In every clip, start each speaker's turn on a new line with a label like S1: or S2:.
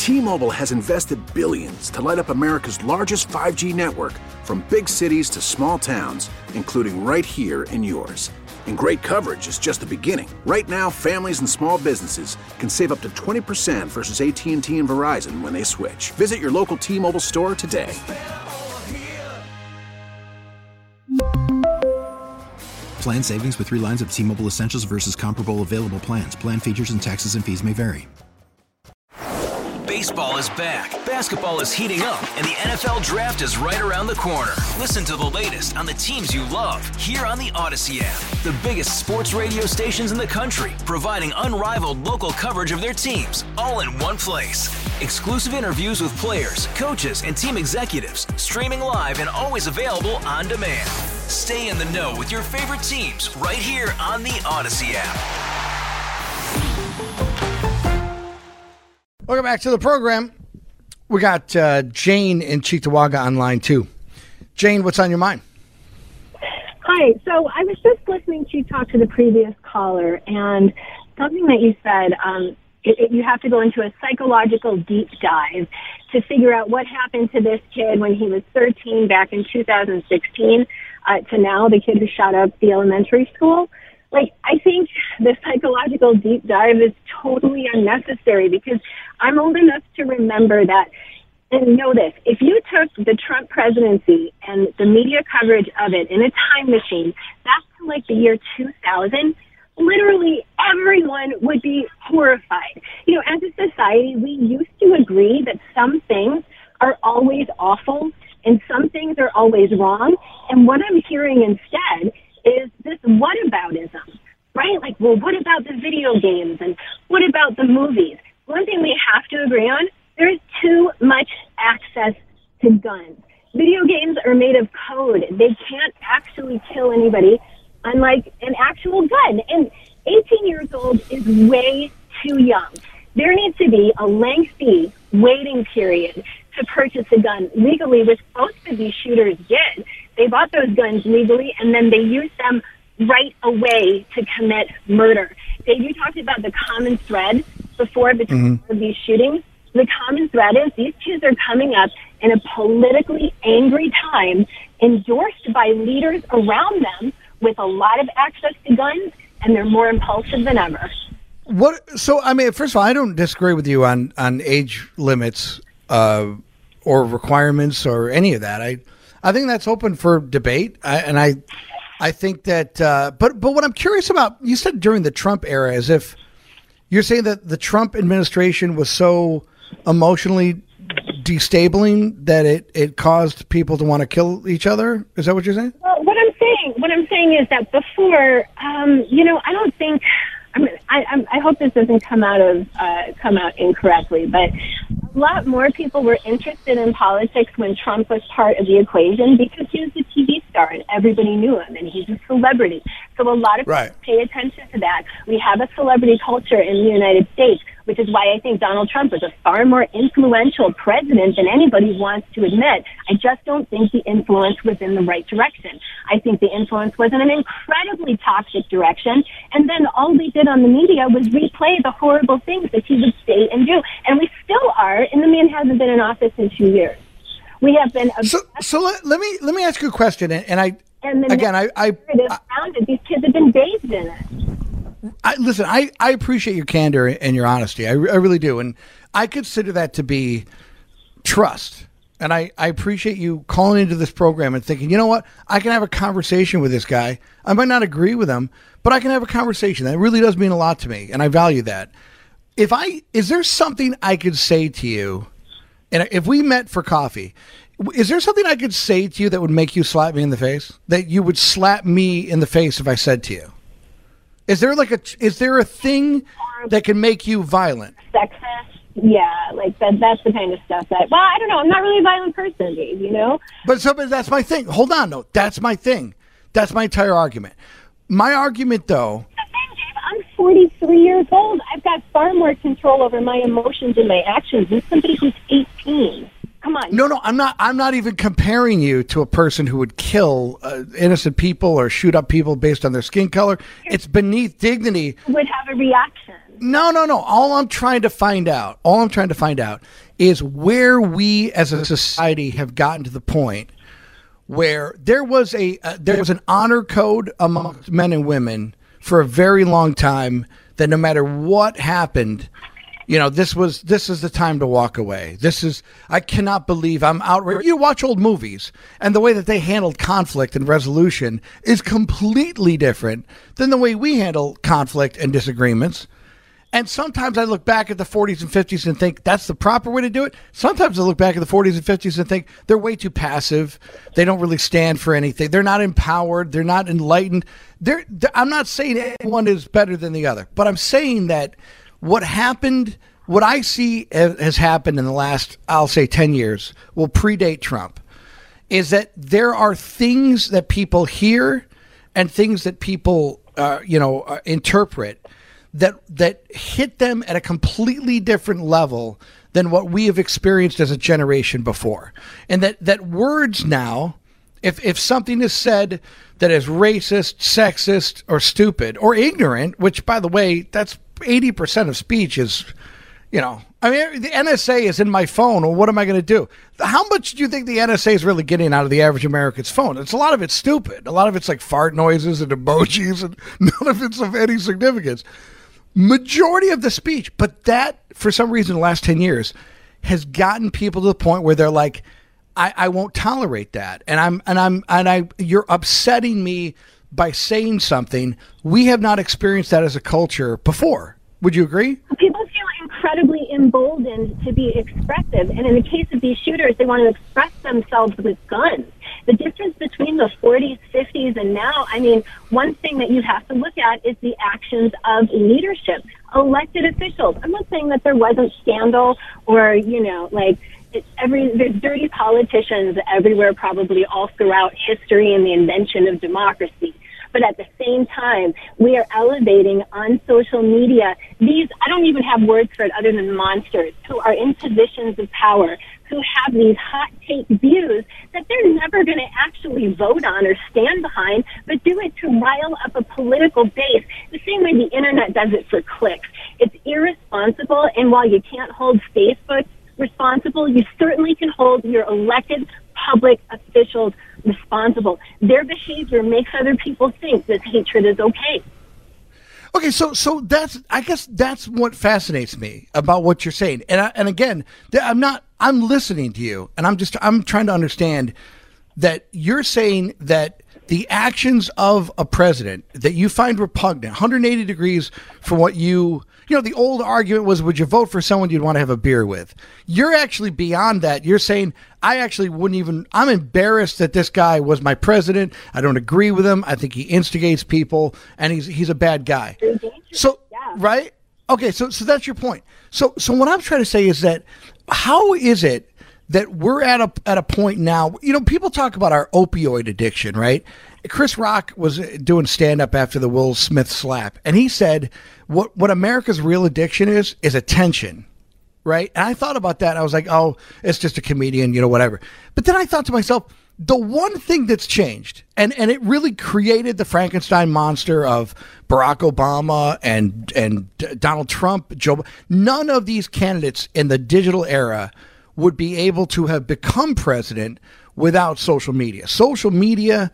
S1: T-Mobile has invested billions to light up America's largest 5G network, from big cities to small towns, including right here in yours. And great coverage is just the beginning. Right now, families and small businesses can save up to 20% versus AT&T and Verizon when they switch. Visit your local T-Mobile store today.
S2: Plan savings with 3 lines of T-Mobile Essentials versus comparable available plans. Plan features and taxes and fees may vary.
S3: Baseball is back, basketball is heating up, and the NFL Draft is right around the corner. Listen to the latest on the teams you love here on the Odyssey app. The biggest sports radio stations in the country, providing unrivaled local coverage of their teams, all in one place. Exclusive interviews with players, coaches, and team executives, streaming live and always available on demand. Stay in the know with your favorite teams right here on the Odyssey app.
S4: Welcome back to the program. We got Jane in Cheektowaga on line 2. Jane, what's on your mind?
S5: Hi. So I was just listening to you talk to the previous caller, and something that you said, you have to go into a psychological deep dive to figure out what happened to this kid when he was 13 back in 2016 to now, the kid who shot up the elementary school. Like, I think the psychological deep dive is totally unnecessary, because I'm old enough to remember that, and know this, if you took the Trump presidency and the media coverage of it in a time machine back to like the year 2000, literally everyone would be horrified. You know, as a society, we used to agree that some things are always awful and some things are always wrong. And what I'm hearing instead is this whataboutism, right? Like, well, what about the video games and what about the movies? One thing we have to agree on, there's too much access to guns. Video games are made of code. They can't actually kill anybody, unlike an actual gun. And 18 years old is way too young. There needs to be a lengthy waiting period to purchase a gun legally, which most of these shooters did. They bought those guns legally, and then they used them right away to commit murder. Dave, you talked about the common thread before between all of these shootings. The common thread is these kids are coming up in a politically angry time, endorsed by leaders around them with a lot of access to guns, and they're more impulsive than ever.
S4: So, I mean, first of all, I don't disagree with you on age limits or requirements or any of that. I think that's open for debate, I think that. But what I'm curious about, you said during the Trump era, as if you're saying that the Trump administration was so emotionally destabling that it caused people to want to kill each other. Is that what you're saying?
S5: Well, what I'm saying is that before, I don't think. I mean, I hope this doesn't come out incorrectly, but a lot more people were interested in politics when Trump was part of the equation, because he was a TV star and everybody knew him, and he's a celebrity. So a lot of people pay attention to that. We have a celebrity culture in the United States, which is why I think Donald Trump was a far more influential president than anybody wants to admit. I just don't think the influence was in the right direction. I think the influence was in an incredibly toxic direction, and then all we did on the media was replay the horrible things that he would say and do. And we still are, and the man hasn't been in office in 2 years. We have been.
S4: So let me ask you a question, and I
S5: these kids have been bathed in it.
S4: Listen, I appreciate your candor and your honesty. I really do, and I consider that to be trust. And I appreciate you calling into this program and thinking, you know what, I can have a conversation with this guy. I might not agree with him, but I can have a conversation. That really does mean a lot to me, and I value that. Is there something I could say to you, and if we met for coffee, is there something I could say to you that would make you slap me in the face? That you would slap me in the face if I said to you? Is there a thing that can make you violent?
S5: Sexist? Yeah, like that's the kind of stuff that, well, I don't know. I'm not really a violent person, Dave, you know?
S4: But that's my thing. Hold on, though. That's my thing. That's my entire argument. My argument, though.
S5: I'm 43 years old. I've got far more control over my emotions and my actions than somebody who's 18. Come on.
S4: No, I'm not even comparing you to a person who would kill innocent people or shoot up people based on their skin color. It's beneath dignity.
S5: Would have a reaction.
S4: No. All I'm trying to find out is where we as a society have gotten to the point where there was an honor code amongst men and women for a very long time that no matter what happened, this is the time to walk away. I cannot believe I'm outraged. You watch old movies, and the way that they handled conflict and resolution is completely different than the way we handle conflict and disagreements. And sometimes I look back at the 40s and 50s and think that's the proper way to do it. Sometimes I look back at the 40s and 50s and think they're way too passive. They don't really stand for anything. They're not empowered. They're not enlightened. I'm not saying one is better than the other, but I'm saying that what I see has happened in the last, I'll say 10 years, will predate Trump, is that there are things that people hear and things that people, interpret that hit them at a completely different level than what we have experienced as a generation before. And that words now, if something is said that is racist, sexist, or stupid, or ignorant, which, by the way, that's 80% of speech is, the NSA is in my phone. Well, what am I going to do? How much do you think the NSA is really getting out of the average American's phone? A lot of it's stupid. A lot of it's like fart noises and emojis, and none of it's of any significance. Majority of the speech, but that, for some reason, the last 10 years has gotten people to the point where they're like, I won't tolerate that. You're upsetting me by saying something. We have not experienced that as a culture before. Would you agree?
S5: People feel incredibly emboldened to be expressive. And in the case of these shooters, they want to express themselves with guns. The difference between the 40s, 50s, and now, one thing that you have to look at is the actions of leadership, elected officials. I'm not saying that there wasn't scandal or, there's dirty politicians everywhere, probably all throughout history and the invention of democracy. But at the same time, we are elevating on social media these, I don't even have words for it other than monsters, who are in positions of power, who have these hot take views that they're never going to actually vote on or stand behind, but do it to rile up a political base, the same way the internet does it for clicks. It's irresponsible, and while you can't hold Facebook responsible, you certainly can hold your elected public officials responsible. Their behavior makes other people think that hatred is okay.
S4: Okay, so I guess that's what fascinates me about what you're saying. And again, I'm listening to you, and I'm trying to understand that you're saying that the actions of a president that you find repugnant, 180 degrees from what the old argument was, would you vote for someone you'd want to have a beer with? You're actually beyond that. You're saying, I actually I'm embarrassed that this guy was my president. I don't agree with him. I think he instigates people, and he's a bad guy. So, yeah. Right? Okay, so that's your point. So what I'm trying to say is that how is it that we're at a point now, people talk about our opioid addiction, right? Chris Rock was doing stand-up after the Will Smith slap, and he said what America's real addiction is attention, right? And I thought about that, and I was like, oh, it's just a comedian, whatever. But then I thought to myself, the one thing that's changed, and it really created the Frankenstein monster of Barack Obama and Donald Trump, none of these candidates in the digital era would be able to have become president without social media. Social media,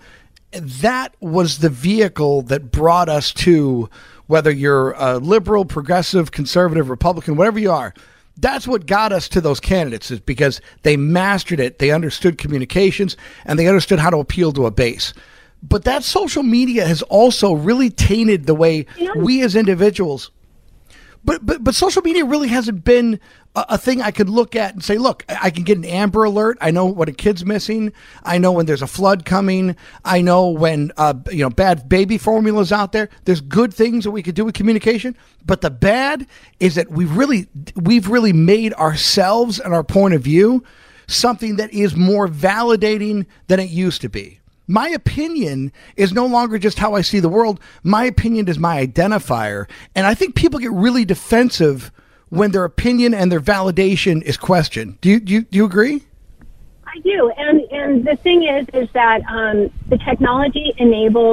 S4: that was the vehicle that brought us to, whether you're a liberal, progressive, conservative, Republican, whatever you are, that's what got us to those candidates, is because they mastered it. They understood communications, and they understood how to appeal to a base. But that social media has also really tainted the way we as individuals. But social media really hasn't been a thing I could look at and say, look, I can get an Amber Alert. I know when a kid's missing. I know when there's a flood coming. I know when bad baby formula's out there. There's good things that we could do with communication, but the bad is that we've really made ourselves and our point of view something that is more validating than it used to be. My opinion is no longer just how I see the world. My opinion is my identifier. And I think people get really defensive when their opinion and their validation is questioned. Do you agree?
S5: I do. And the thing is that the technology enables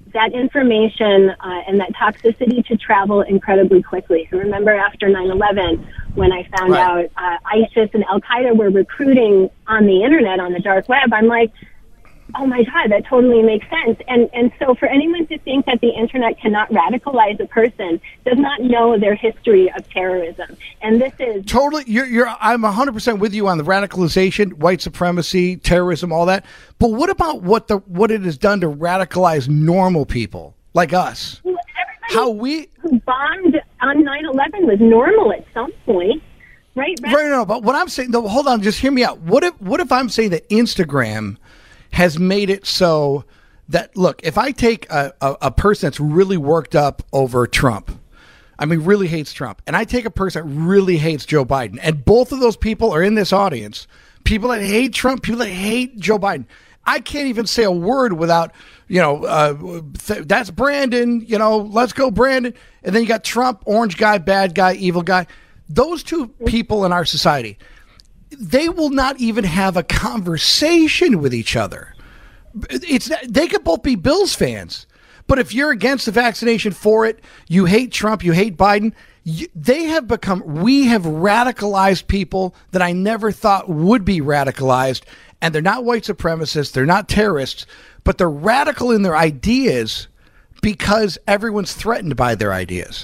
S5: that information and that toxicity to travel incredibly quickly. So remember after 9/11, when I found out ISIS and Al-Qaeda were recruiting on the internet, on the dark web, I'm like, oh my God, that totally makes sense. And so for anyone to think that the internet cannot radicalize a person does not know their history of terrorism. And this is
S4: totally, I'm 100% with you on the radicalization, white supremacy, terrorism, all that. But what about what it has done to radicalize normal people like us?
S5: Well, everybody who bombed on 9/11 was normal at some point. Right.
S4: No, but what I'm saying, though, hold on, just hear me out. What if I'm saying that Instagram has made it so that, look, if I take a person that's really worked up over Trump, I mean, really hates Trump, and I take a person that really hates Joe Biden, and both of those people are in this audience, people that hate Trump, people that hate Joe Biden, I can't even say a word without, that's Brandon, let's go, Brandon. And then you got Trump, orange guy, bad guy, evil guy. Those two people in our society, they will not even have a conversation with each other. They could both be Bills fans, but if you're against the vaccination, for it, you hate Trump, you hate Biden, we have radicalized people that I never thought would be radicalized, and they're not white supremacists, they're not terrorists, but they're radical in their ideas because everyone's threatened by their ideas.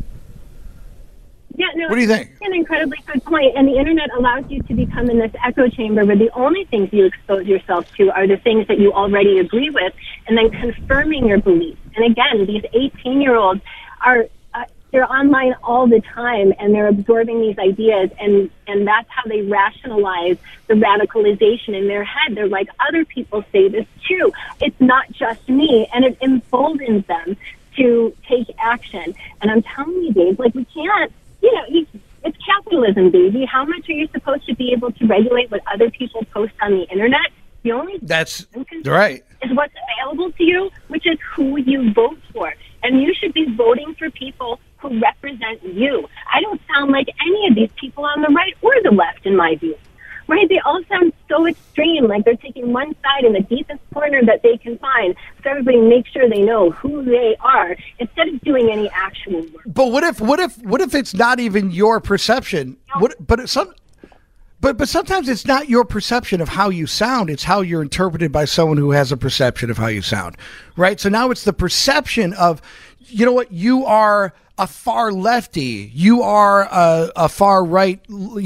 S5: Yeah, no,
S4: what do you think?
S5: An incredibly good point. And the internet allows you to become in this echo chamber where the only things you expose yourself to are the things that you already agree with, and then confirming your beliefs. And again, these 18-year-olds they're online all the time, and they're absorbing these ideas, and that's how they rationalize the radicalization in their head. They're like, other people say this too. It's not just me, and it emboldens them to take action. And I'm telling you, Dave, like, we can't, it's capitalism, baby. How much are you supposed to be able to regulate what other people post on the internet? The only
S4: that's right
S5: is what's available to you, which is who you vote for. And you should be voting for people who represent you. I don't sound like any of these people on the right or the left, in my view. Right? They all sound so extreme, like they're taking one side in the deepest corner that they can find, so everybody makes sure they know who they are instead of doing any actual work.
S4: But what if it's not even your perception? But sometimes it's not your perception of how you sound. It's how you're interpreted by someone who has a perception of how you sound, right? So now it's the perception of, you are a far lefty, you are a far right,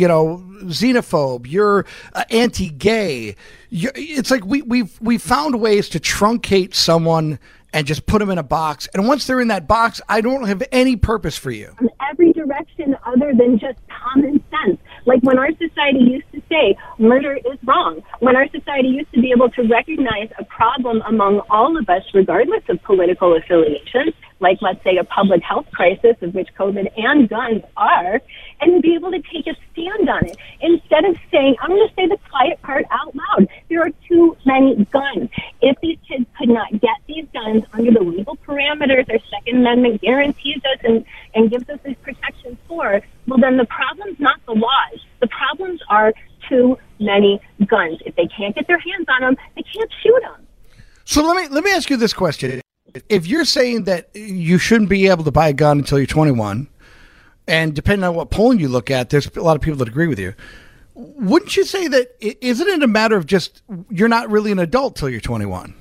S4: xenophobe, you're anti-gay. It's like we've found ways to truncate someone and just put them in a box. And once they're in that box, I don't have any purpose for you.
S5: In every direction other than just common sense. Like when our society used to say murder is wrong, when our society used to be able to recognize a problem among all of us, regardless of political affiliations, like let's say a public health crisis, of which COVID and guns are, and be able to take a stand on it. Instead of saying, I'm going to say the quiet part out loud, there are too many guns. If these kids could not get these guns under the legal parameters our Second Amendment guarantees us and gives us these protections for, well, then the problem's not the laws. The problems are too many guns. If they can't get their hands on them, they can't shoot them.
S4: So let me ask you this question. If you're saying that you shouldn't be able to buy a gun until you're 21, and depending on what polling you look at, there's a lot of people that agree with you, wouldn't you say that, isn't it a matter of just you're not really an adult till you're 21?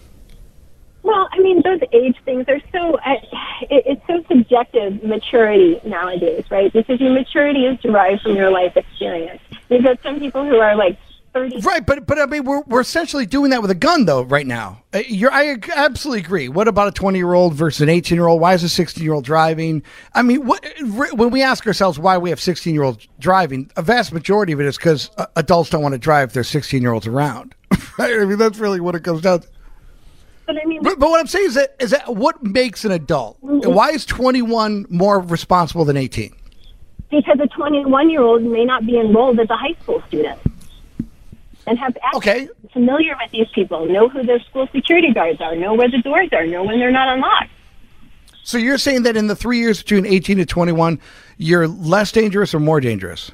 S5: Well, I mean, those age things are so, it's so subjective, maturity nowadays, right? Because your maturity is derived from your life experience. You've got some people who are like 30.
S4: Right, but I mean, we're essentially doing that with a gun, though, right now. I absolutely agree. What about a 20-year-old versus an 18-year-old? Why is a 16-year-old driving? I mean, when we ask ourselves why we have 16-year-olds driving, a vast majority of it is because adults don't want to drive their 16-year-olds around. Right? I mean, that's really what it comes down to.
S5: But I mean,
S4: but what I'm saying is that what makes an adult? Mm-hmm. Why is 21 more responsible than 18?
S5: Because a 21-year-old may not be enrolled as a high school student and have access, familiar with these people, know who their school security guards are, know where the doors are, know when they're not unlocked.
S4: So you're saying that in the 3 years between 18 to 21, you're less dangerous or more dangerous?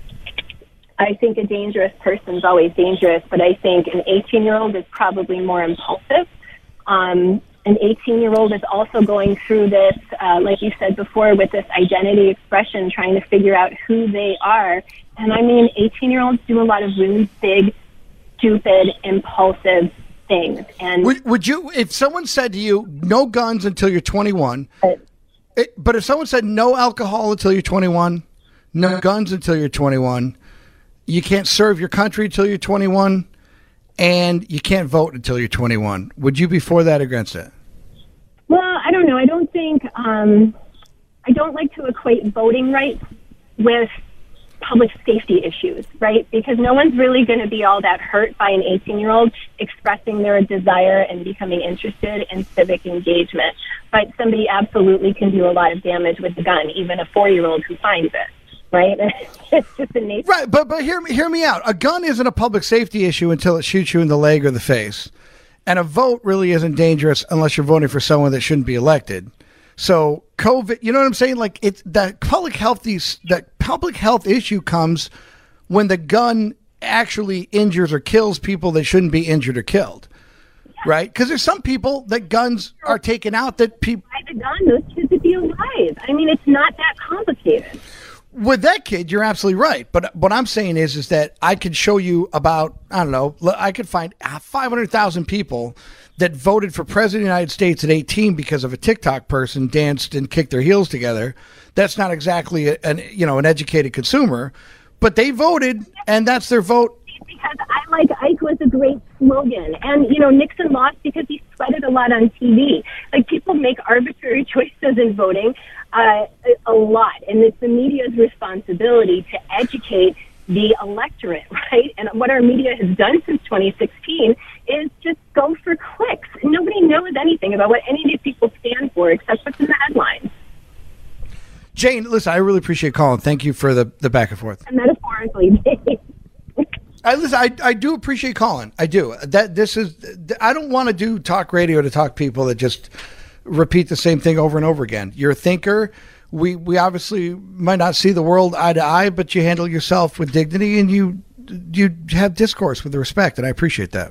S5: I think a dangerous person is always dangerous, but I think an 18-year-old is probably more impulsive. And an 18-year-old is also going through this, like you said before, with this identity expression, trying to figure out who they are. And I mean, 18-year-olds do a lot of really big, stupid, impulsive things. And
S4: would you, if someone said to you, no guns until you're 21, but if someone said no alcohol until you're 21, no guns until you're 21, you can't serve your country until you're 21, and you can't vote until you're 21, would you be for that or against it?
S5: Well, I don't know. I don't think, I don't like to equate voting rights with public safety issues, right? Because no one's really going to be all that hurt by an 18-year-old expressing their desire and becoming interested in civic engagement. But somebody absolutely can do a lot of damage with a gun, even a 4-year-old who finds it. Right, it's just the nature.
S4: Right, but hear me out. A gun isn't a public safety issue until it shoots you in the leg or the face, and a vote really isn't dangerous unless you're voting for someone that shouldn't be elected. So COVID, you know what I'm saying? Like it's that public health issue comes when the gun actually injures or kills people that shouldn't be injured or killed. Right? Because there's some people that guns are taken out that people.
S5: By the gun, those kids would be alive. I mean, it's not that complicated.
S4: With that kid, you're absolutely right. But what I'm saying is that I could show you about, I don't know, I could find 500,000 people that voted for President of the United States at 18 because of a TikTok person danced and kicked their heels together. That's not exactly an educated consumer, but they voted, and that's their vote.
S5: Because I Like Ike was a great slogan. And, Nixon lost because he sweated a lot on TV. Like, people make arbitrary choices in voting a lot. And it's the media's responsibility to educate the electorate, right? And what our media has done since 2016 is just go for clicks. Nobody knows anything about what any of these people stand for except what's in the headlines.
S4: Jane, listen, I really appreciate calling. Thank you for the back and forth.
S5: And metaphorically,
S4: I do appreciate calling. I do. I don't want to do talk radio to talk people that just repeat the same thing over and over again. You're a thinker. We obviously might not see the world eye to eye, but you handle yourself with dignity and you have discourse with respect, and I appreciate that.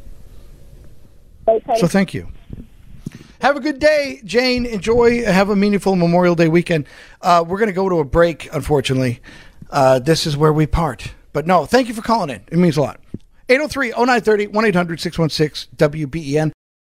S5: Okay.
S4: So thank you. Have a good day, Jane. Enjoy. Have a meaningful Memorial Day weekend. We're going to go to a break, unfortunately. This is where we part. But no, thank you for calling in. It means a lot. 803-0930, 1-800-616-WBEN.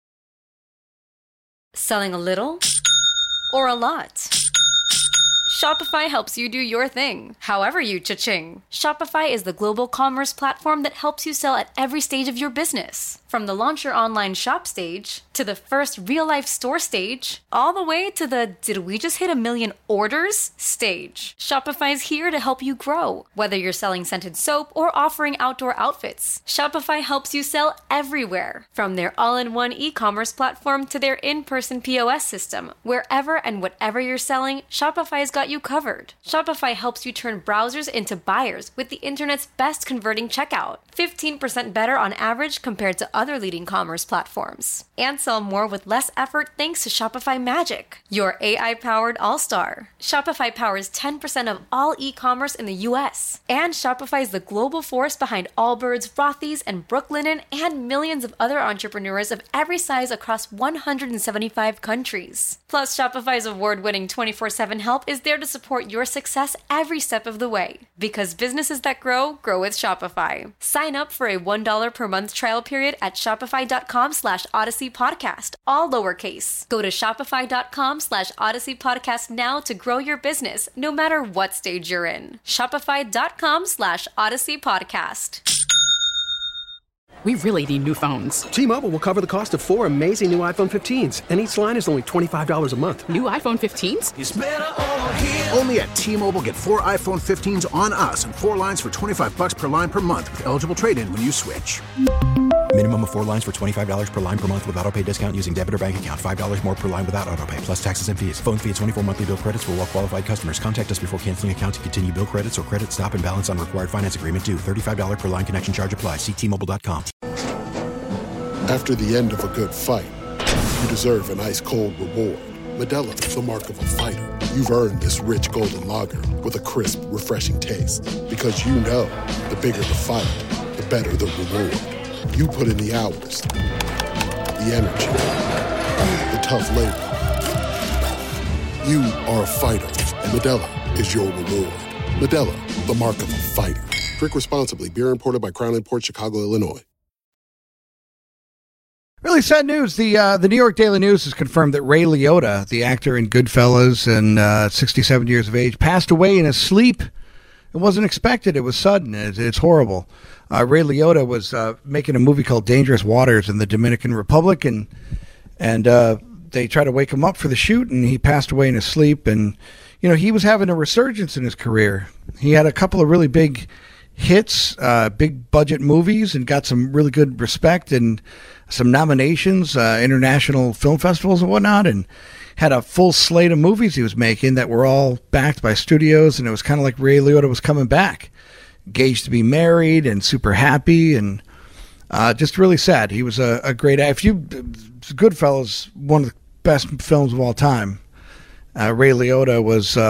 S6: Selling a little or a lot? Shopify helps you do your thing, however you cha-ching. Shopify is the global commerce platform that helps you sell at every stage of your business. From the launch your online shop stage, to the first real-life store stage, all the way to the did we just hit 1 million orders stage. Shopify is here to help you grow. Whether you're selling scented soap or offering outdoor outfits, Shopify helps you sell everywhere. From their all-in-one e-commerce platform to their in-person POS system, wherever and whatever you're selling, Shopify's got you covered. Shopify helps you turn browsers into buyers with the internet's best converting checkout. 15% better on average compared to other leading commerce platforms. And sell more with less effort thanks to Shopify Magic, your AI-powered all-star. Shopify powers 10% of all e-commerce in the U.S. And Shopify is the global force behind Allbirds, Rothy's, and Brooklinen, and millions of other entrepreneurs of every size across 175 countries. Plus, Shopify's award-winning 24/7 help is there to support your success every step of the way. Because businesses that grow with Shopify. Sign up for a $1 per month trial period at shopify.com/Odyssey Podcast, all lowercase. Go to shopify.com/Odyssey Podcast now to grow your business, no matter what stage you're in. Shopify.com/Odyssey Podcast.
S7: We really need new phones.
S8: T-Mobile will cover the cost of 4 amazing new iPhone 15s, and each line is only $25 a month.
S7: New iPhone 15s?
S1: It's better over here. Only at T-Mobile, get 4 iPhone 15s on us and 4 lines for $25 per line per month with eligible trade-in when you switch.
S2: Minimum of 4 lines for $25 per line per month with autopay discount using debit or bank account. $5 more per line without autopay, plus taxes and fees. Phone fee at 24 monthly bill credits for well-qualified customers. Contact us before canceling account to continue bill credits or credit stop and balance on required finance agreement due. $35 per line connection charge applies. See T-Mobile.com.
S9: After the end of a good fight, you deserve an ice-cold reward. Modelo is the mark of a fighter. You've earned this rich golden lager with a crisp, refreshing taste. Because you know, the bigger the fight, the better the reward. You put in the hours, the energy, the tough labor. You are a fighter, and Modelo is your reward. Modelo, the mark of a fighter. Drink responsibly. Beer imported by Crown Imports, Chicago, Illinois.
S4: Really sad news. The New York Daily News has confirmed that Ray Liotta, the actor in Goodfellas and 67 years of age, passed away in his sleep. It wasn't expected. It was sudden. It's horrible. Ray Liotta was making a movie called Dangerous Waters in the Dominican Republic, and they tried to wake him up for the shoot, and he passed away in his sleep. And, you know, he was having a resurgence in his career. He had a couple of really big hits, big budget movies, and got some really good respect and some nominations, international film festivals and whatnot, and had a full slate of movies he was making that were all backed by studios, and it was kind of like Ray Liotta was coming back, engaged to be married and super happy, and just really sad. He was a great actor. Goodfellas, one of the best films of all time. Ray Liotta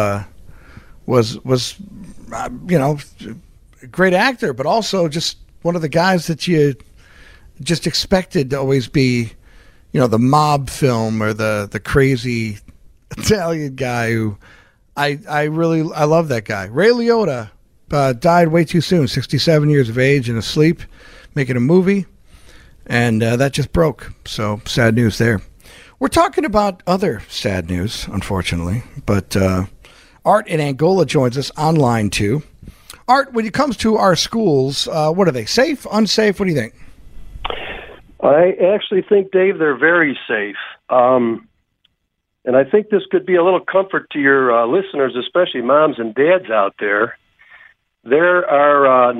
S4: was you know, a great actor, but also just one of the guys that you just expected to always be, you know, the mob film or the crazy Italian guy who I love that guy. Ray Liotta died way too soon, 67 years of age and asleep, making a movie, and that just broke. So sad news there. We're talking about other sad news, unfortunately, but Art in Angola joins us online too. Art, when it comes to our schools, what are they, safe, unsafe? What do you think?
S10: I actually think, Dave, they're very safe. And I think this could be a little comfort to your listeners, especially moms and dads out there. There are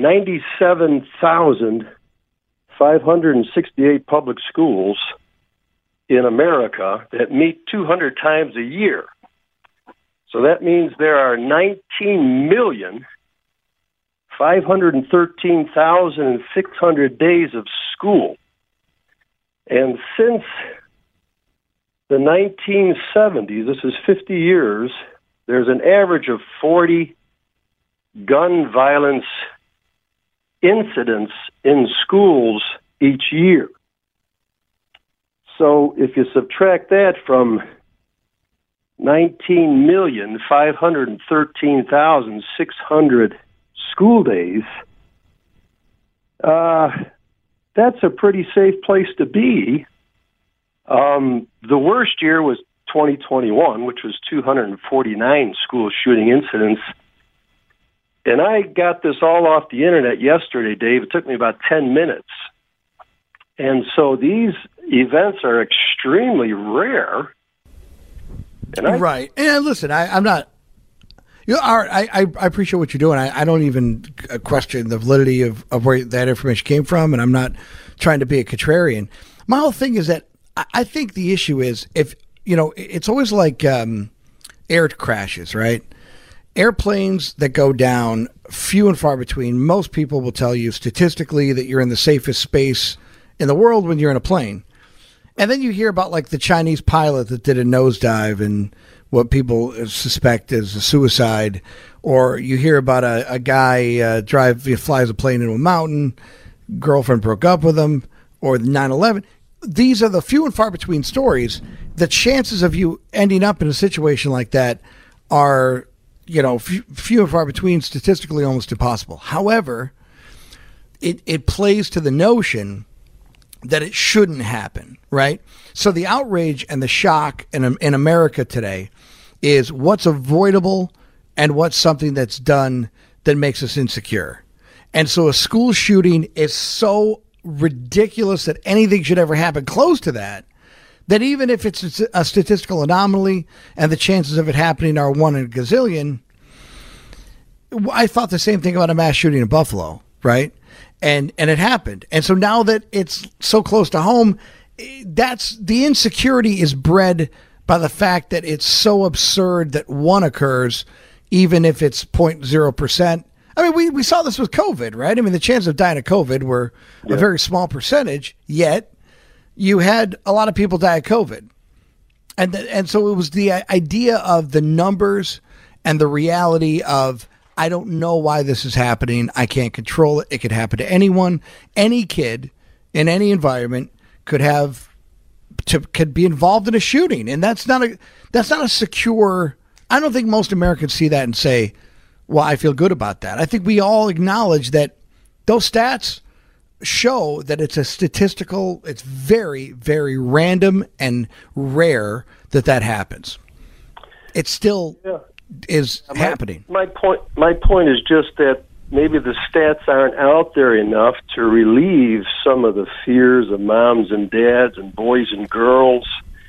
S10: 97,568 public schools in America that meet 200 times a year. So that means there are 19,513,600 days of school. And since the 1970s, this is 50 years, there's an average of 40 gun violence incidents in schools each year. So if you subtract that from 19,513,600 school days, that's a pretty safe place to be. The worst year was 2021, which was 249 school shooting incidents. And I got this all off the internet yesterday, Dave. It took me about 10 minutes. And so these events are extremely rare. And
S4: right. And listen, I'm not... You know, Art, I appreciate what you're doing. I don't even question the validity of where that information came from, and I'm not trying to be a contrarian. My whole thing is that I think the issue is, if, you know, it's always like air crashes, right? Airplanes that go down, few and far between. Most people will tell you statistically that you're in the safest space in the world when you're in a plane. And then you hear about like the Chinese pilot that did a nosedive and what people suspect is a suicide, or you hear about a guy flies a plane into a mountain, girlfriend broke up with him, or 9/11. These are the few and far between stories. The chances of you ending up in a situation like that are, you know, few and far between, statistically almost impossible. However, it plays to the notion that it shouldn't happen, right? So the outrage and the shock in America today is what's avoidable and what's something that's done that makes us insecure. And so a school shooting is so ridiculous that anything should ever happen close to that, that even if it's a statistical anomaly and the chances of it happening are 1 in a gazillion, I thought the same thing about a mass shooting in Buffalo, right? And it happened. And so now that it's so close to home, that's the insecurity is bred by the fact that it's so absurd that one occurs, even if it's 0.0%. I mean, we saw this with COVID, right? I mean, the chances of dying of COVID were a very small percentage, yet you had a lot of people die of COVID. And so it was the idea of the numbers and the reality of, I don't know why this is happening. I can't control it. It could happen to anyone. Any kid in any environment could have could be involved in a shooting, and that's not a secure. I don't think most Americans see that and say, well, I feel good about that. I think we all acknowledge that those stats show that it's it's very, very random and rare that happens. It still is happening.
S10: My point is just that maybe the stats aren't out there enough to relieve some of the fears of moms and dads and boys and girls.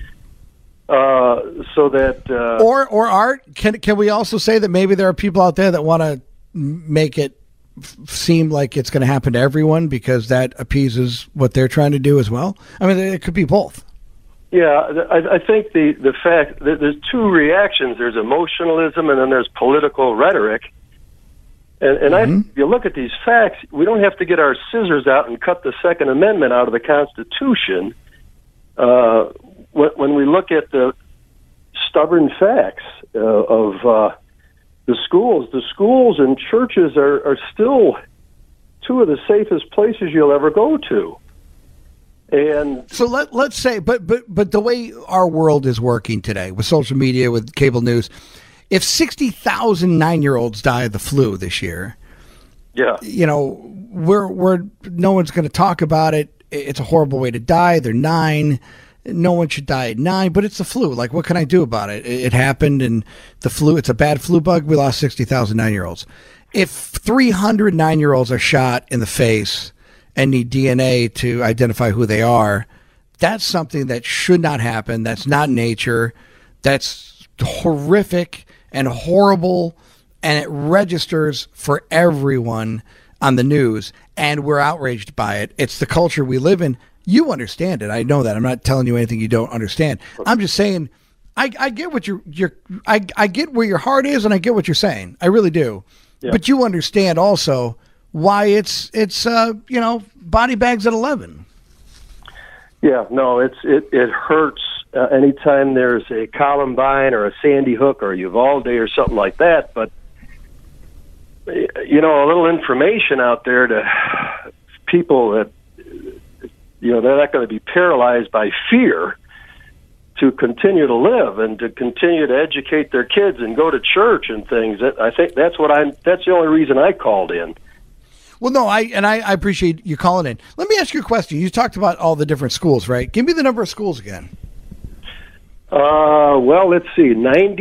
S10: So that
S4: or Art, can we also say that maybe there are people out there that want to make it seem like it's going to happen to everyone because that appeases what they're trying to do as well? I mean, it could be both.
S10: Yeah, I think the fact that there's two reactions. There's emotionalism and then there's political rhetoric. And if you look at these facts, we don't have to get our scissors out and cut the Second Amendment out of the Constitution. When we look at the stubborn facts of the schools and churches are still two of the safest places you'll ever go to. And
S4: so let's say, but the way our world is working today with social media, with cable news, if 60,000 9-year-olds die of the flu this year, we're no one's going to talk about it. It's a horrible way to die. They're 9. No one should die at 9, but it's the flu. Like, what can I do about it? It happened, and the flu, it's a bad flu bug. We lost 60,000 9-year-olds. If 300 9-year-olds are shot in the face and need DNA to identify who they are, that's something that should not happen. That's not nature. That's horrific and horrible, and it registers for everyone on the news, and we're outraged by it. It's the culture we live in. You understand it. I know that. I'm not telling you anything you don't understand. I'm just saying I get what I get where your heart is, and I get what you're saying. I really do. Yeah. But you understand also why it's body bags at 11.
S10: Yeah, no, it hurts anytime there's a Columbine or a Sandy Hook or a Uvalde or something like that. But a little information out there to people that they're not going to be paralyzed by fear to continue to live and to continue to educate their kids and go to church and things. I think that's the only reason I called in.
S4: Well, no, I appreciate you calling in. Let me ask you a question. You talked about all the different schools, right? Give me the number of schools again.
S10: Well, let's see.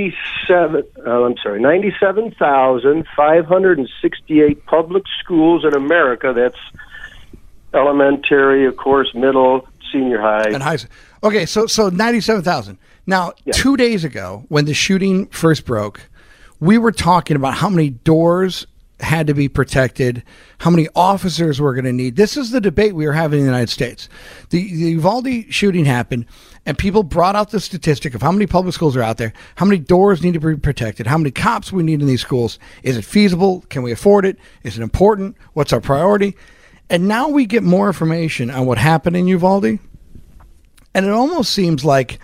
S10: 97,568 public schools in America. That's elementary, of course, middle, senior high.
S4: And high. Okay, so 97,000. Now, 2 days ago, when the shooting first broke, we were talking about how many doors had to be protected, how many officers we're going to need. This is the debate we were having in the United States. The Uvalde shooting happened, and people brought out the statistic of how many public schools are out there, how many doors need to be protected, how many cops we need in these schools. Is it feasible? Can we afford it? Is it important? What's our priority? And now we get more information on what happened in Uvalde. And it almost seems like,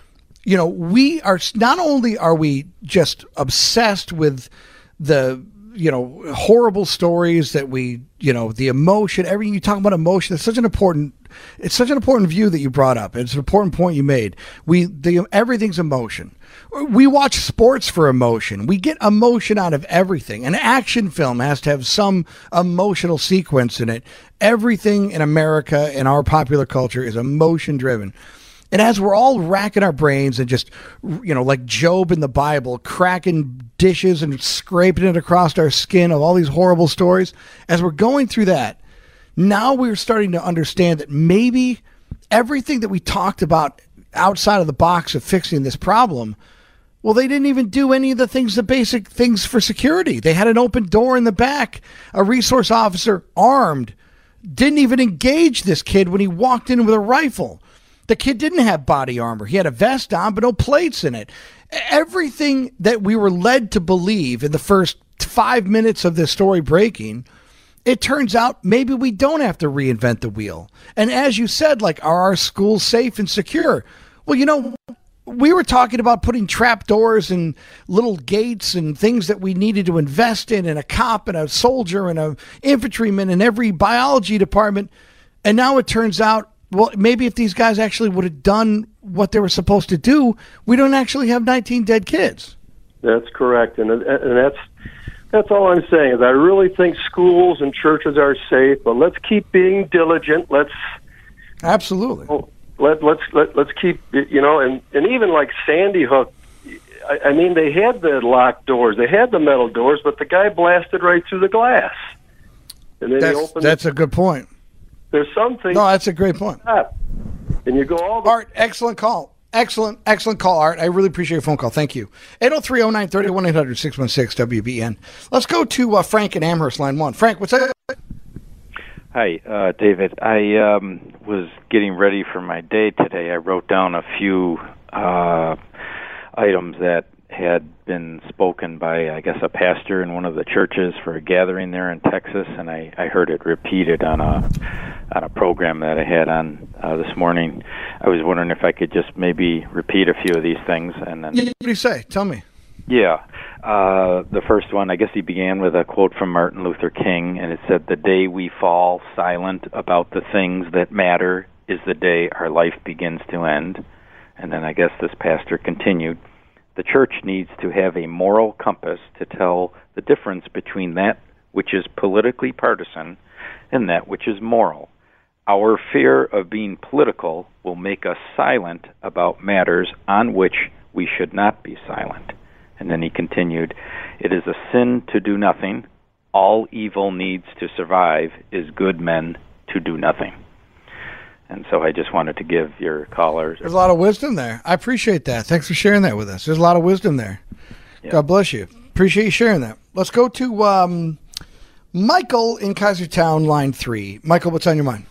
S4: we are not only are we just obsessed with the, horrible stories that we, the emotion, everything you talk about emotion, it's such an important view that you brought up. It's an important point you made. Everything's emotion. We watch sports for emotion. We get emotion out of everything. An action film has to have some emotional sequence in it. Everything in America, in our popular culture, is emotion driven. And as we're all racking our brains and just, like Job in the Bible, cracking dishes and scraping it across our skin of all these horrible stories, as we're going through that, now we're starting to understand that maybe everything that we talked about outside of the box of fixing this problem, well, they didn't even do any of the basic things for security. They had an open door in the back. A resource officer armed didn't even engage this kid when he walked in with a rifle. The kid didn't have body armor. He had a vest on, but no plates in it. Everything that we were led to believe in the first 5 minutes of this story breaking, it turns out maybe we don't have to reinvent the wheel. And as you said, are our schools safe and secure? Well, we were talking about putting trap doors and little gates and things that we needed to invest in, and a cop and a soldier and an infantryman in every biology department. And now it turns out well, maybe if these guys actually would have done what they were supposed to do, we don't actually have 19 dead kids.
S10: That's correct, and that's all I'm saying. Is I really think schools and churches are safe, but let's keep being diligent.
S4: Absolutely.
S10: Let's keep, and even like Sandy Hook. I mean, they had the locked doors, they had the metal doors, but the guy blasted right through the glass. And then
S4: that's a good point.
S10: There's something.
S4: No, that's a great point.
S10: And you go all the.
S4: Art, excellent call. Excellent call, Art. I really appreciate your phone call. Thank you. 803-0930, 1-800-616-WBN. Let's go to Frank in Amherst, line 1. Frank, what's up?
S11: Hi, David. I was getting ready for my day today. I wrote down a few items that had been spoken by, I guess, a pastor in one of the churches for a gathering there in Texas, and I heard it repeated on a program that I had on this morning. I was wondering if I could just maybe repeat a few of these things. And then,
S4: what do you say? Tell me.
S11: Yeah. The first one, I guess he began with a quote from Martin Luther King, and it said, "The day we fall silent about the things that matter is the day our life begins to end." And then I guess this pastor continued, "The church needs to have a moral compass to tell the difference between that which is politically partisan and that which is moral. Our fear of being political will make us silent about matters on which we should not be silent." And then he continued, "It is a sin to do nothing. All evil needs to survive is good men to do nothing." And so I just wanted to give your callers...
S4: There's a lot of wisdom there. I appreciate that. Thanks for sharing that with us. There's a lot of wisdom there. Yeah. God bless you. Appreciate you sharing that. Let's go to Michael in Kaisertown, line 3. Michael, what's on your mind?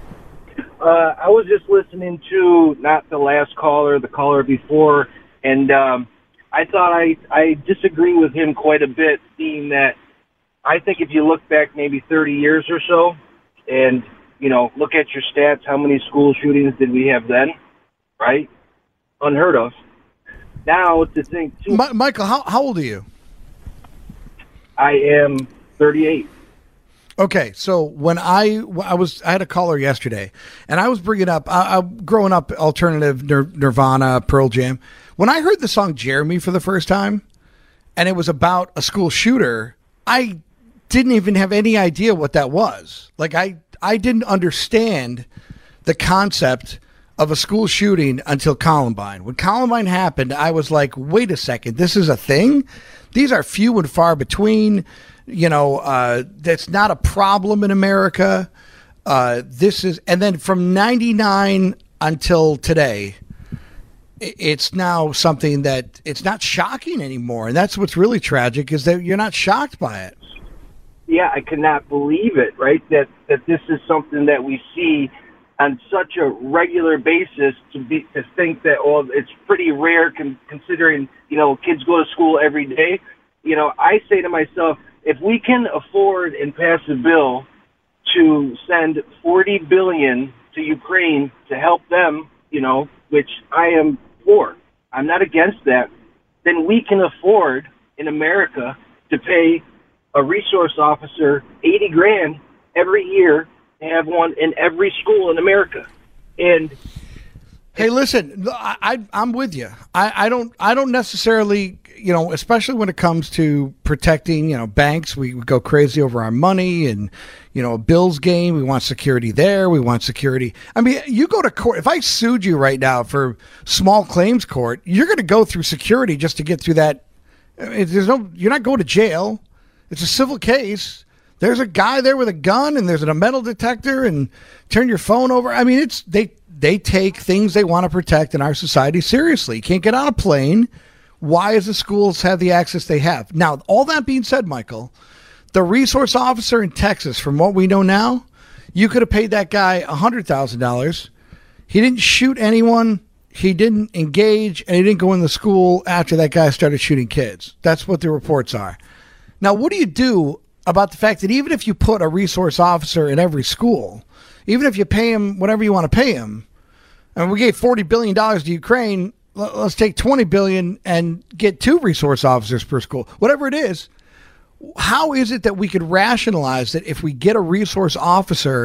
S12: I was just listening to not the last caller, the caller before, and I thought I disagree with him quite a bit, being that I think if you look back maybe 30 years or so and, look at your stats, how many school shootings did we have then, right? Unheard of. Now, to think...
S4: Michael, how old are you?
S12: I am 38.
S4: Okay, so when I had a caller yesterday, and I was bringing up, growing up, alternative, Nirvana, Pearl Jam. When I heard the song Jeremy for the first time, and it was about a school shooter, I didn't even have any idea what that was. Like, I didn't understand the concept of a school shooting until Columbine. When Columbine happened, I was like, wait a second, this is a thing? These are few and far between. That's not a problem in America. This is, and then from 99 until today, it's now something that it's not shocking anymore. And that's what's really tragic, is that you're not shocked by it.
S12: Yeah, I cannot believe it, right? That this is something that we see on such a regular basis, to think that, it's pretty rare considering, kids go to school every day. I say to myself, if we can afford and pass a bill to send $40 billion to Ukraine to help them, which I am for, I'm not against that, then we can afford in America to pay a resource officer $80,000 every year to have one in every school in America. And
S4: hey, listen, I'm with you. I don't necessarily, especially when it comes to protecting, banks. We go crazy over our money and, a Bills game. We want security there. We want security. I mean, you go to court. If I sued you right now for small claims court, you're going to go through security just to get through that. You're not going to jail. It's a civil case. There's a guy there with a gun, and there's a metal detector, and turn your phone over. I mean, they take things they want to protect in our society seriously. You can't get on a plane. Why does the schools have the access they have? Now, all that being said, Michael, the resource officer in Texas, from what we know now, you could have paid that guy $100,000. He didn't shoot anyone. He didn't engage, and he didn't go in the school after that guy started shooting kids. That's what the reports are. Now, what do you do about the fact that even if you put a resource officer in every school, even if you pay him whatever you want to pay him, and we gave $40 billion to Ukraine, let's take $20 billion and get 2 resource officers per school, whatever it is. How is it that we could rationalize that if we get a resource officer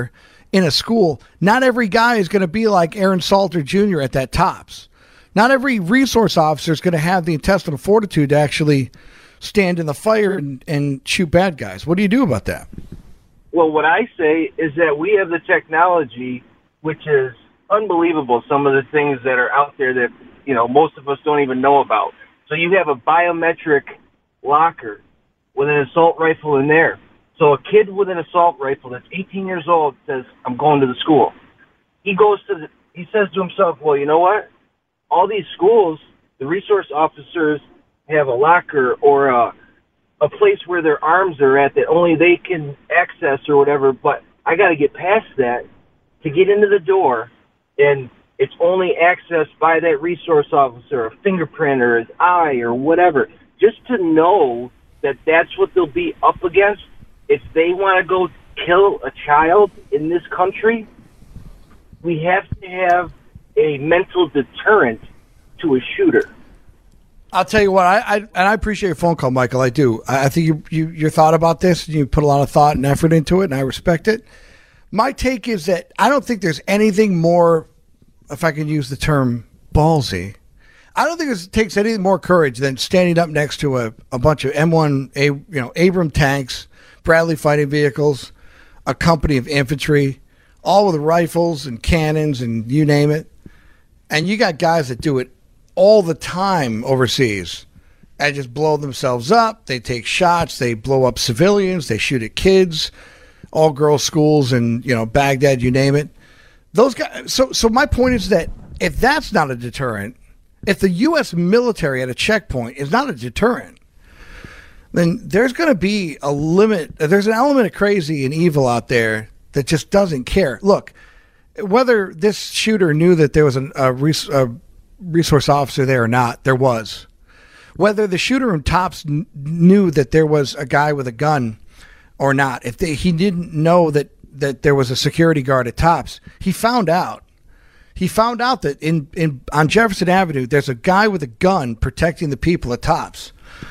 S4: in a school, not every guy is going to be like Aaron Salter Jr. at that Tops. Not every resource officer is going to have the intestinal fortitude to actually stand in the fire and shoot bad guys. What do you do about that?
S12: Well, what I say is that we have the technology, which is unbelievable, some of the things that are out there that, most of us don't even know about. So you have a biometric locker with an assault rifle in there. So a kid with an assault rifle that's 18 years old says, I'm going to the school. He says to himself, well, you know what? All these schools, the resource officers have a locker or a place where their arms are at that only they can access or whatever, but I got to get past that to get into the door, and it's only accessed by that resource officer, a fingerprint or his eye or whatever, just to know that that's what they'll be up against. If they want to go kill a child in this country, we have to have a mental deterrent to a shooter.
S4: I'll tell you what, I appreciate your phone call, Michael. I do. I think you thought about this, and you put a lot of thought and effort into it, and I respect it. My take is that I don't think there's anything more, if I can use the term, ballsy. I don't think it takes any more courage than standing up next to a bunch of M1, Abrams tanks, Bradley fighting vehicles, a company of infantry, all with rifles and cannons and you name it. And you got guys that do it all the time overseas and just blow themselves up. They take shots. They blow up civilians. They shoot at kids, all girls schools and, Baghdad, you name it. Those guys. So my point is that if that's not a deterrent, if the U.S. military at a checkpoint is not a deterrent, then there's going to be a limit. There's an element of crazy and evil out there that just doesn't care. Look, whether this shooter knew that there was a resource officer there or not, there was. Whether the shooter in Tops knew that there was a guy with a gun or not, he didn't know that there was a security guard at Tops, he found out. He found out that on Jefferson Avenue, there's a guy with a gun protecting the people at Tops.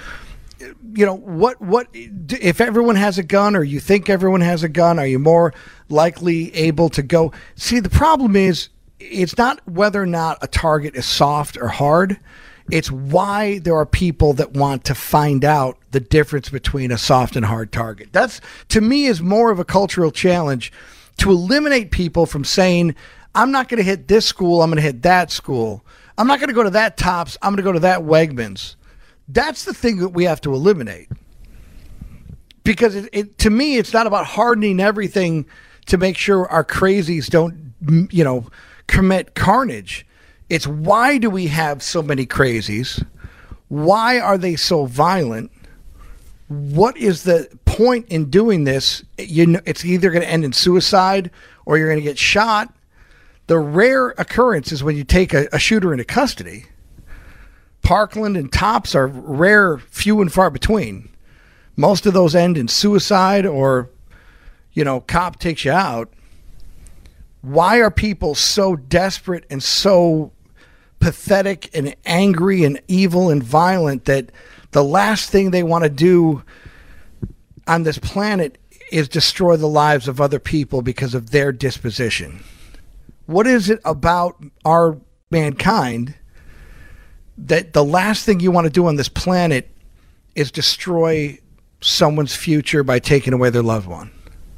S4: What if everyone has a gun, or you think everyone has a gun, are you more likely able to go? See, the problem is, it's not whether or not a target is soft or hard. It's why there are people that want to find out the difference between a soft and hard target. That's, to me, is more of a cultural challenge to eliminate people from saying, I'm not going to hit this school, I'm going to hit that school. I'm not going to go to that Tops, I'm going to go to that Wegmans. That's the thing that we have to eliminate. Because to me, it's not about hardening everything to make sure our crazies don't, commit carnage. It's why do we have so many crazies? Why are they so violent? What is the point in doing this? It's either going to end in suicide or you're going to get shot. The rare occurrence is when you take a shooter into custody. Parkland and Tops are rare, few and far between. Most of those end in suicide or, cop takes you out. Why are people so desperate and so pathetic and angry and evil and violent that the last thing they want to do on this planet is destroy the lives of other people because of their disposition? What is it about our mankind that the last thing you want to do on this planet is destroy someone's future by taking away their loved one?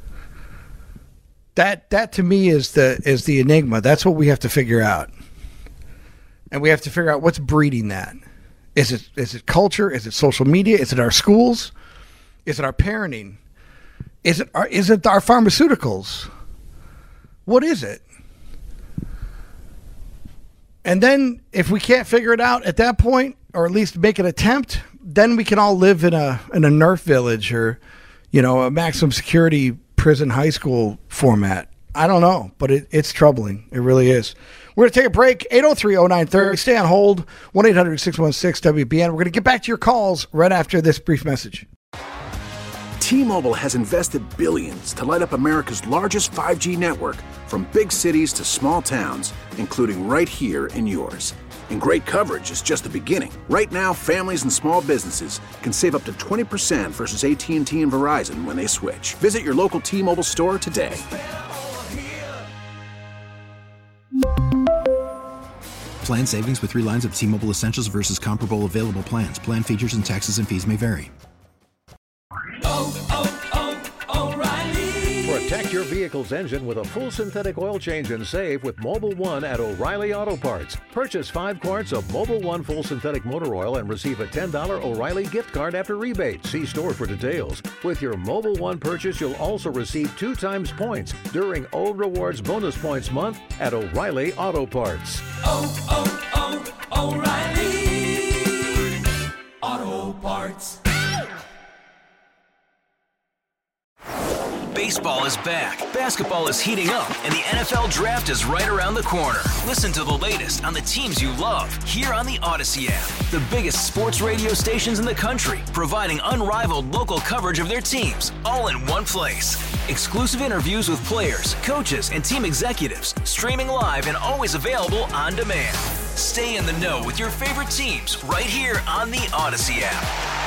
S4: That to me is the enigma. That's what we have to figure out. And we have to figure out what's breeding that. Is it culture? Is it social media? Is it our schools? Is it our parenting? Is it our pharmaceuticals? What is it? And then if we can't figure it out at that point, or at least make an attempt, then we can all live in a Nerf village or, a maximum security prison high school format. I don't know, but it's troubling. It really is. We're going to take a break. 803-0930. Stay on hold. 1-800-616-WBN. We're going to get back to your calls right after this brief message.
S1: T-Mobile has invested billions to light up America's largest 5G network, from big cities to small towns, including right here in yours. And great coverage is just the beginning. Right now, families and small businesses can save up to 20% versus AT&T and Verizon when they switch. Visit your local T-Mobile store today.
S2: Plan savings with 3 lines of T-Mobile Essentials versus comparable available plans. Plan features and taxes and fees may vary.
S13: O'Reilly. Protect your vehicle's engine with a full synthetic oil change and save with Mobil 1 at O'Reilly Auto Parts. Purchase 5 quarts of Mobil 1 full synthetic motor oil and receive a $10 O'Reilly gift card after rebate. See store for details. With your Mobil 1 purchase, you'll also receive 2 times points during O Rewards Bonus Points Month at O'Reilly Auto Parts.
S14: O'Reilly Auto Parts.
S3: Baseball is back, basketball is heating up, and the NFL Draft is right around the corner. Listen to the latest on the teams you love here on the Odyssey app. The biggest sports radio stations in the country, providing unrivaled local coverage of their teams, all in one place. Exclusive interviews with players, coaches, and team executives, streaming live and always available on demand. Stay in the know with your favorite teams right here on the Odyssey app.